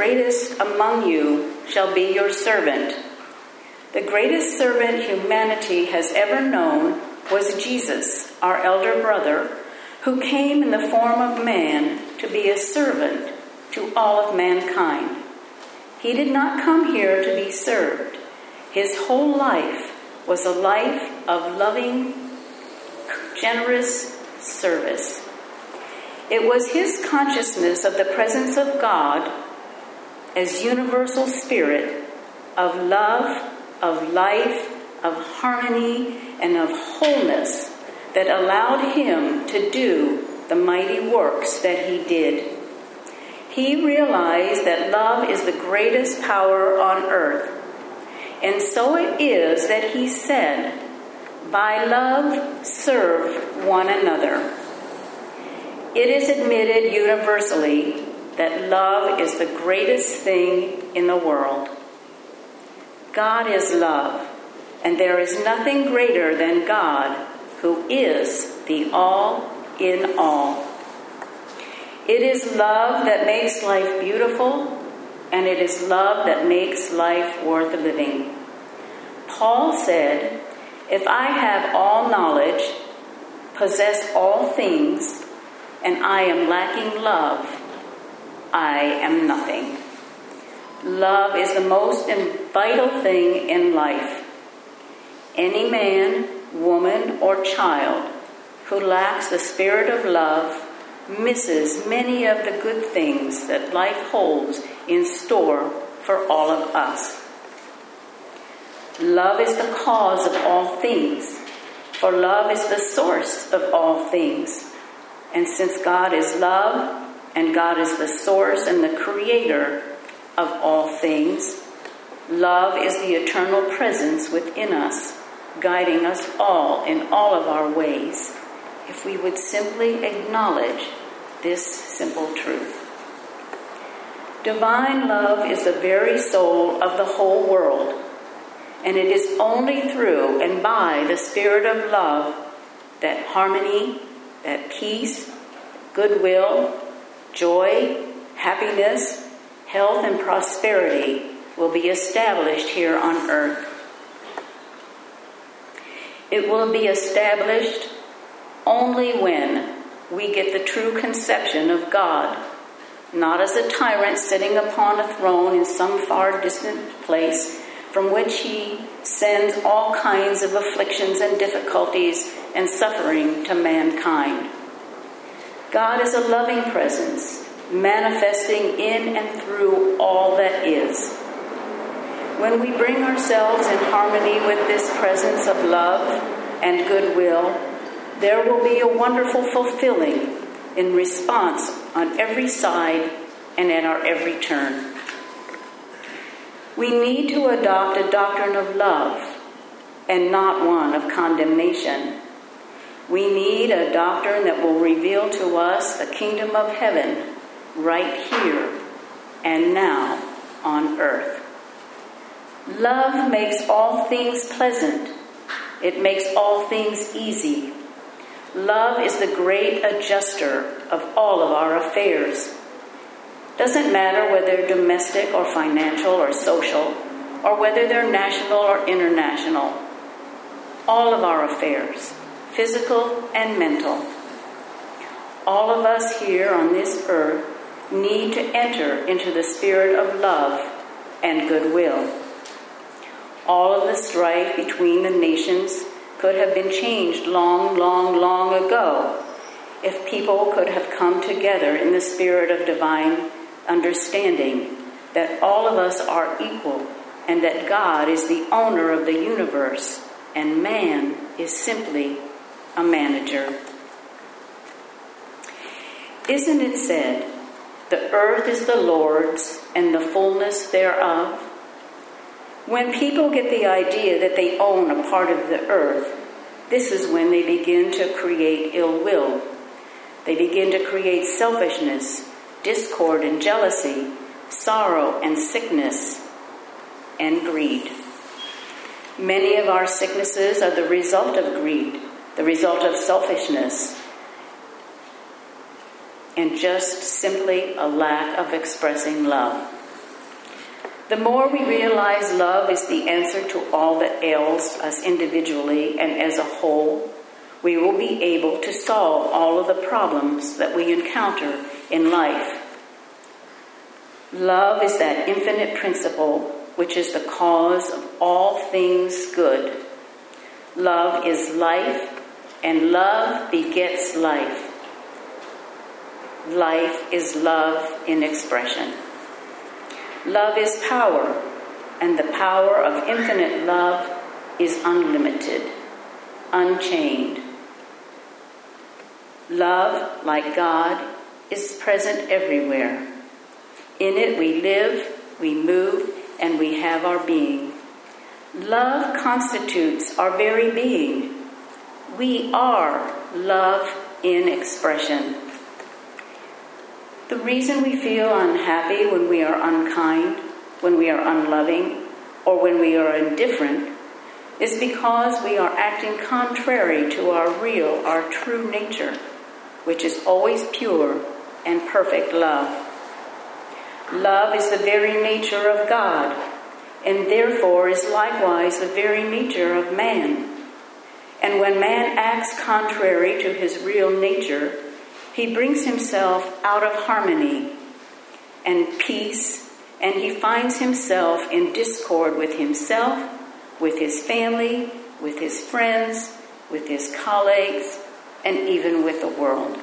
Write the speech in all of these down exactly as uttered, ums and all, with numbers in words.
greatest among you shall be your servant. The greatest servant humanity has ever known was Jesus, our elder brother, who came in the form of man to be a servant to all of mankind. He did not come here to be served. His whole life was a life of loving, generous service. It was his consciousness of the presence of God as universal spirit, of love, of life, of harmony, and of wholeness that allowed him to do the mighty works that he did. He realized that love is the greatest power on earth. And so it is that he said, "By love, serve one another." It is admitted universally that love is the greatest thing in the world. God is love, and there is nothing greater than God, who is the all in all. It is love that makes life beautiful, and it is love that makes life worth living. Paul said, "If I have all knowledge, possess all things, and I am lacking love, I am nothing." Love is the most vital thing in life. Any man, woman, or child who lacks the spirit of love misses many of the good things that life holds in store for all of us. Love is the cause of all things, for love is the source of all things. And since God is love, and God is the source and the creator of all things, love is the eternal presence within us, guiding us all in all of our ways, if we would simply acknowledge this simple truth. Divine love is the very soul of the whole world, and it is only through and by the spirit of love that harmony, that peace, goodwill, joy, happiness, health, and prosperity will be established here on earth. It will be established only when we get the true conception of God, not as a tyrant sitting upon a throne in some far distant place from which he sends all kinds of afflictions and difficulties and suffering to mankind. God is a loving presence, manifesting in and through all that is. When we bring ourselves in harmony with this presence of love and goodwill, there will be a wonderful fulfilling in response on every side and at our every turn. We need to adopt a doctrine of love and not one of condemnation. We need a doctrine that will reveal to us the kingdom of heaven right here and now on earth. Love makes all things pleasant. It makes all things easy. Love is the great adjuster of all of our affairs. Doesn't matter whether domestic or financial or social, or whether they're national or international. All of our affairs, physical and mental. All of us here on this earth need to enter into the spirit of love and goodwill. All of the strife between the nations could have been changed long, long, long ago if people could have come together in the spirit of divine understanding that all of us are equal and that God is the owner of the universe and man is simply a manager. Isn't it said, "The earth is the Lord's and the fullness thereof"? When people get the idea that they own a part of the earth, this is when they begin to create ill will. They begin to create selfishness, discord and jealousy, sorrow and sickness, and greed. Many of our sicknesses are the result of greed, the result of selfishness, and just simply a lack of expressing love. The more we realize love is the answer to all that ails us individually and as a whole, we will be able to solve all of the problems that we encounter in life. Love is that infinite principle which is the cause of all things good. Love is life, and love begets life. Life is love in expression. Love is power, and the power of infinite love is unlimited, unchained. Love, like God, is present everywhere. In it we live, we move, and we have our being. Love constitutes our very being. We are love in expression. The reason we feel unhappy when we are unkind, when we are unloving, or when we are indifferent is because we are acting contrary to our real, our true nature, which is always pure and perfect love. Love is the very nature of God, and therefore is likewise the very nature of man. And when man acts contrary to his real nature, he brings himself out of harmony and peace, and he finds himself in discord with himself, with his family, with his friends, with his colleagues, and even with the world.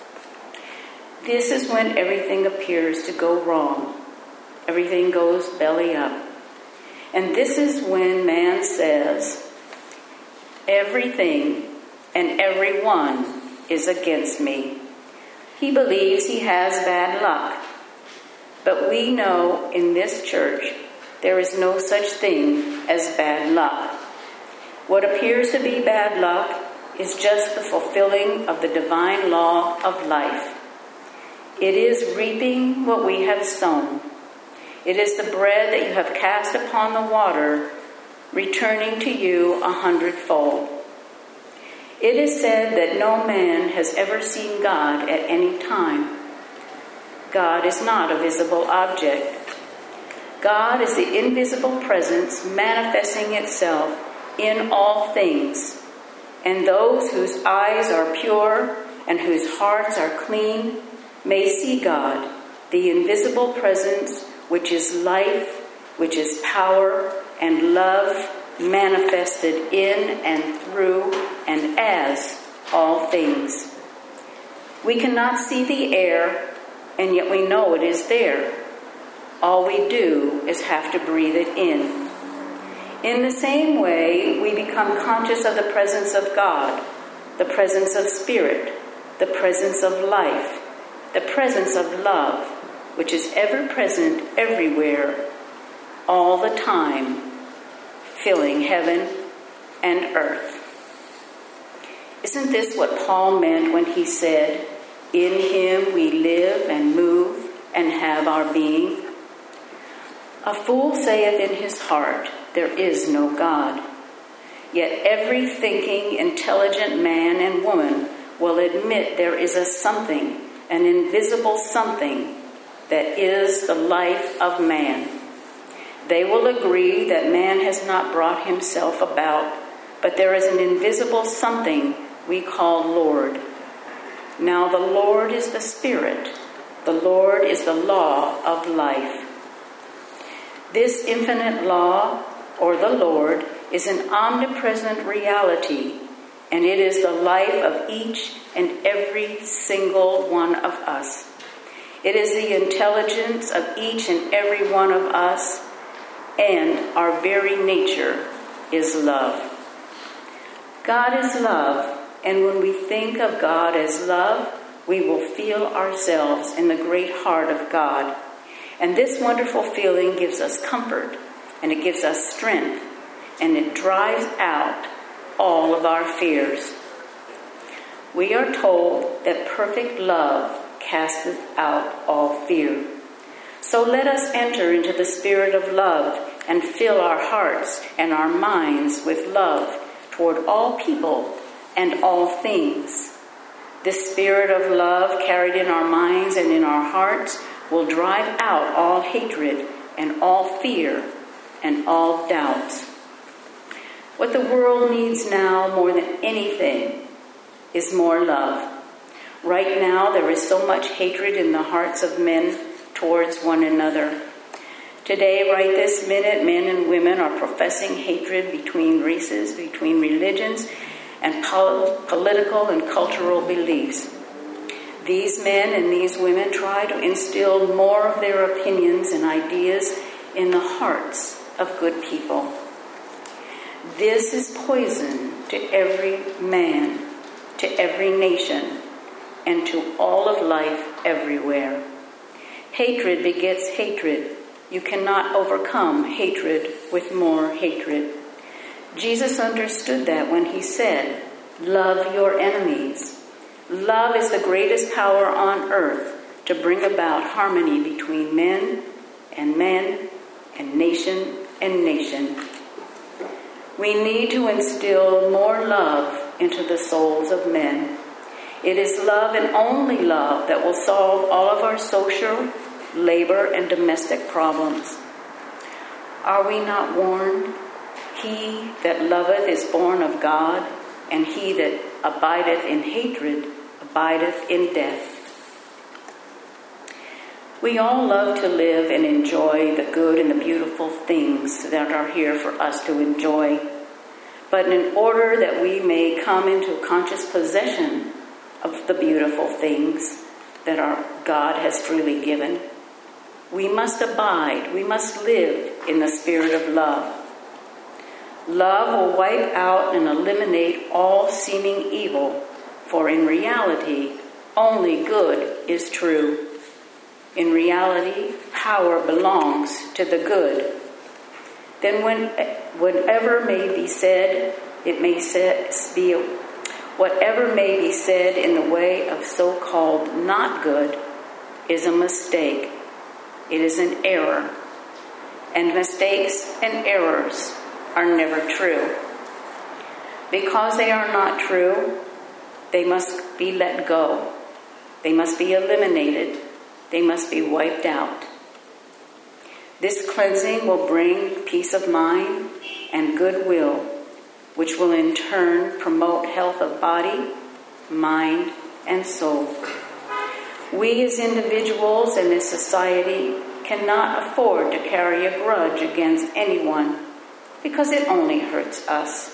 This is when everything appears to go wrong. Everything goes belly up. And this is when man says, everything and everyone is against me. He believes he has bad luck. But we know in this church there is no such thing as bad luck. What appears to be bad luck is just the fulfilling of the divine law of life. It is reaping what we have sown. It is the bread that you have cast upon the water, returning to you a hundredfold. It is said that no man has ever seen God at any time. God is not a visible object. God is the invisible presence manifesting itself in all things. And those whose eyes are pure and whose hearts are clean may see God, the invisible presence, which is life, which is power and love, manifested in and through and as all things. We cannot see the air, and yet we know it is there. All we do is have to breathe it in. In the same way, we become conscious of the presence of God, the presence of spirit, the presence of life, the presence of love, which is ever present everywhere, all the time, filling heaven and earth. Isn't this what Paul meant when he said, "In him we live and move and have our being"? A fool saith in his heart, there is no God. Yet every thinking, intelligent man and woman will admit there is a something, an invisible something, that is the life of man. They will agree that man has not brought himself about, but there is an invisible something we call Lord. Now the Lord is the Spirit. The Lord is the law of life. This infinite law, or the Lord, is an omnipresent reality, and it is the life of each and every single one of us. It is the intelligence of each and every one of us, and our very nature is love. God is love, and when we think of God as love, we will feel ourselves in the great heart of God. And this wonderful feeling gives us comfort, and it gives us strength, and it drives out all of our fears. We are told that perfect love casteth out all fear. So let us enter into the spirit of love and fill our hearts and our minds with love toward all people and all things. This spirit of love carried in our minds and in our hearts will drive out all hatred and all fear and all doubts. What the world needs now more than anything is more love. Right now, there is so much hatred in the hearts of men towards one another. Today, right this minute, men and women are professing hatred between races, between religions, and pol- political and cultural beliefs. These men and these women try to instill more of their opinions and ideas in the hearts of good people. This is poison to every man, to every nation, and to all of life everywhere. Hatred begets hatred. You cannot overcome hatred with more hatred. Jesus understood that when he said, "Love your enemies." Love is the greatest power on earth to bring about harmony between men and men and nation and nation. We need to instill more love into the souls of men. It is love and only love that will solve all of our social, labor, and domestic problems. Are we not warned? He that loveth is born of God, and he that abideth in hatred abideth in death. We all love to live and enjoy the good and the beautiful things that are here for us to enjoy. But in order that we may come into conscious possession of the beautiful things that our God has freely given, we must abide, we must live in the spirit of love. Love will wipe out and eliminate all seeming evil, for in reality, only good is true. In reality, power belongs to the good. Then when, whatever may be said, it may be, whatever may be said in the way of so-called not good is a mistake. It is an error. And mistakes and errors are never true. Because they are not true, they must be let go. They must be eliminated. They must be wiped out. This cleansing will bring peace of mind and goodwill, which will in turn promote health of body, mind, and soul. We as individuals and as society cannot afford to carry a grudge against anyone because it only hurts us.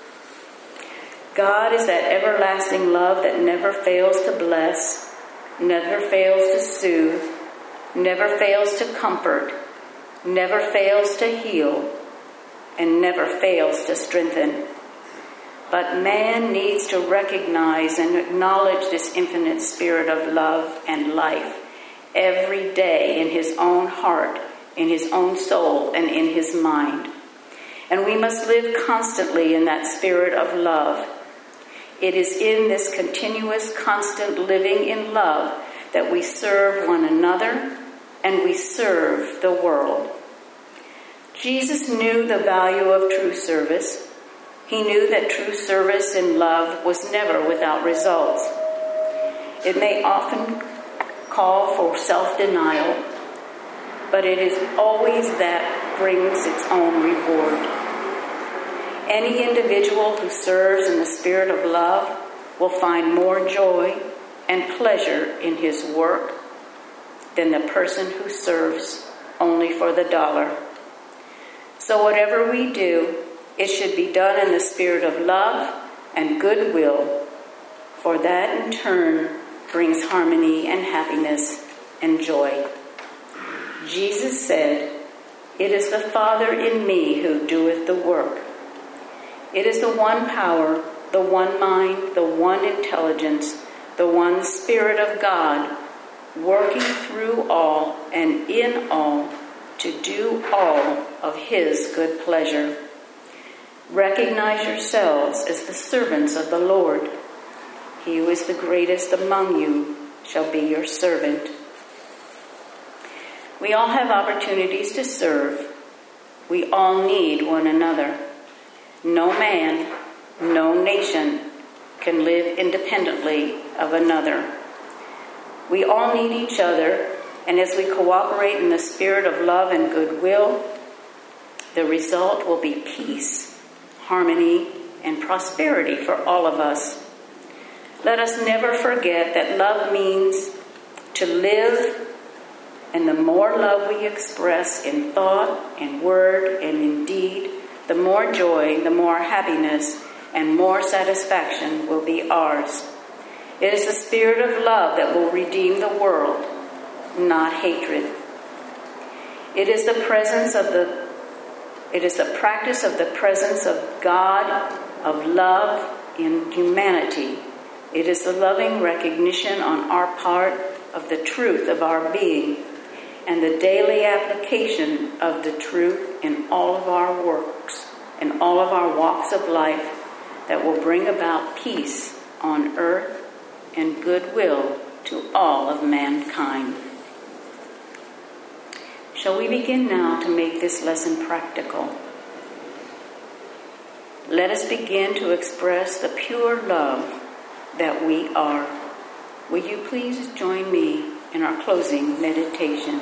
God is that everlasting love that never fails to bless, never fails to soothe, never fails to comfort, never fails to heal, and never fails to strengthen. But man needs to recognize and acknowledge this infinite spirit of love and life every day in his own heart, in his own soul, and in his mind. And we must live constantly in that spirit of love. It is in this continuous, constant living in love that we serve one another and we serve the world. Jesus knew the value of true service. He knew that true service in love was never without results. It may often call for self-denial, but it is always that brings its own reward. Any individual who serves in the spirit of love will find more joy and pleasure in his work than the person who serves only for the dollar. So whatever we do, it should be done in the spirit of love and goodwill, for that in turn brings harmony and happiness and joy. Jesus said, "It is the Father in me who doeth the work." It is the one power, the one mind, the one intelligence, the one Spirit of God, working through all and in all to do all of his good pleasure. Recognize yourselves as the servants of the Lord. He who is the greatest among you shall be your servant. We all have opportunities to serve. We all need one another. No man, no nation can live independently of another. We all need each other And as we cooperate in the spirit of love and goodwill, the result will be peace, harmony, and prosperity for all of us. Let us never forget that love means to live, and the more love we express in thought, in word, and in deed, the more joy, the more happiness, and more satisfaction will be ours. It is the spirit of love that will redeem the world, not hatred. It is the presence of the it is the practice of the presence of God, of love in humanity. It is the loving recognition on our part of the truth of our being and the daily application of the truth in all of our works, in all of our walks of life, that will bring about peace on earth and goodwill to all of mankind. Shall we begin now to make this lesson practical? Let us begin to express the pure love that we are. Will you please join me in our closing meditation?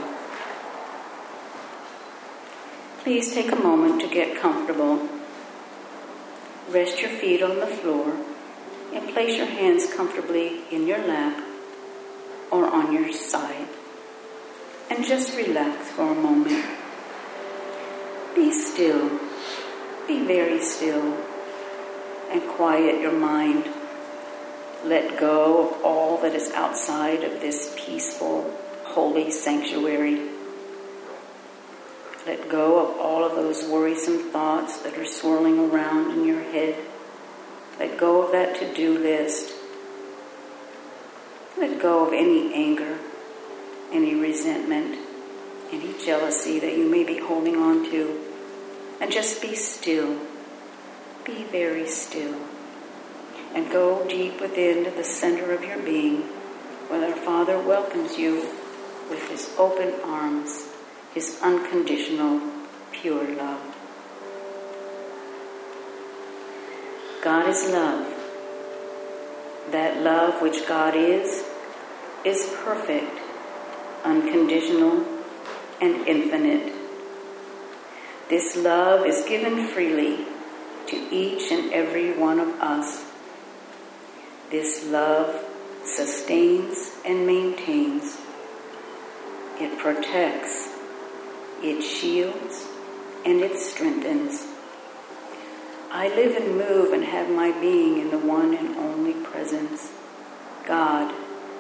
Please take a moment to get comfortable. Rest your feet on the floor and place your hands comfortably in your lap or on your side. And just relax for a moment. Be still. Be very still. And quiet your mind. Let go of all that is outside of this peaceful, holy sanctuary. Let go of all of those worrisome thoughts that are swirling around in your head. Let go of that to-do list. Let go of any anger, any resentment, any jealousy that you may be holding on to. And just be still. Be very still. And go deep within to the center of your being, where our Father welcomes you with his open arms, his unconditional, pure love. God is love. That love which God is, is perfect, unconditional, and infinite. This love is given freely to each and every one of us. This love sustains and maintains. It protects, it shields, and it strengthens. I live and move and have my being in the one and only presence, God.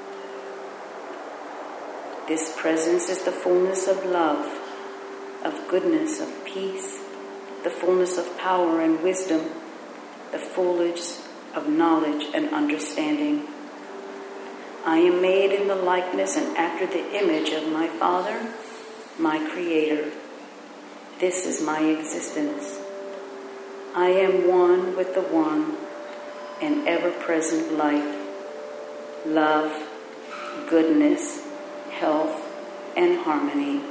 This presence is the fullness of love, of goodness, of peace, the fullness of power and wisdom, the fullness of knowledge and understanding. I am made in the likeness and after the image of my Father, my Creator. This is my existence. I am one with the one and ever-present life, love, goodness, health, and harmony.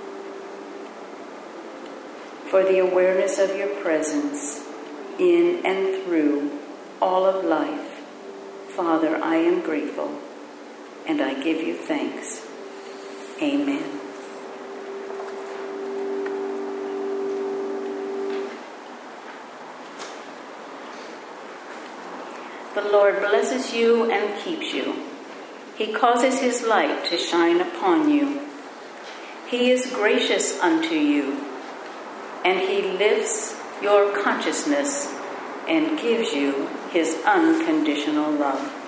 For the awareness of your presence in and through all of life, Father, I am grateful, and I give you thanks. Amen. The Lord blesses you and keeps you. He causes his light to shine upon you. He is gracious unto you, and he lifts your consciousness and gives you his unconditional love.